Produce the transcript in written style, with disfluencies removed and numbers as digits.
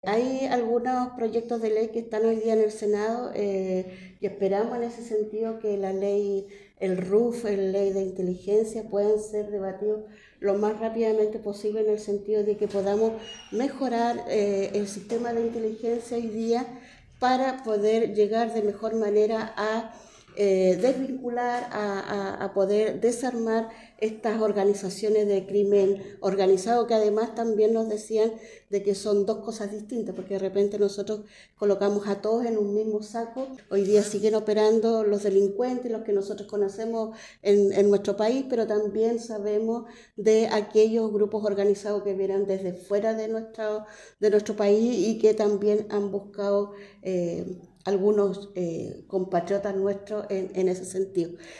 Hay algunos proyectos de ley que están hoy día en el Senado y esperamos en ese sentido que la ley, el RUF, la ley de inteligencia, puedan ser debatidos lo más rápidamente posible en el sentido de que podamos mejorar el sistema de inteligencia hoy día para poder llegar de mejor manera a desvincular, a poder desarmar estas organizaciones de crimen organizado, que además también nos decían de que son dos cosas distintas, porque de repente nosotros colocamos a todos en un mismo saco. Hoy día siguen operando los delincuentes, los que nosotros conocemos en nuestro país, pero también sabemos de aquellos grupos organizados que vienen desde fuera de nuestro país y que también han buscado algunos compatriotas nuestros en ese sentido.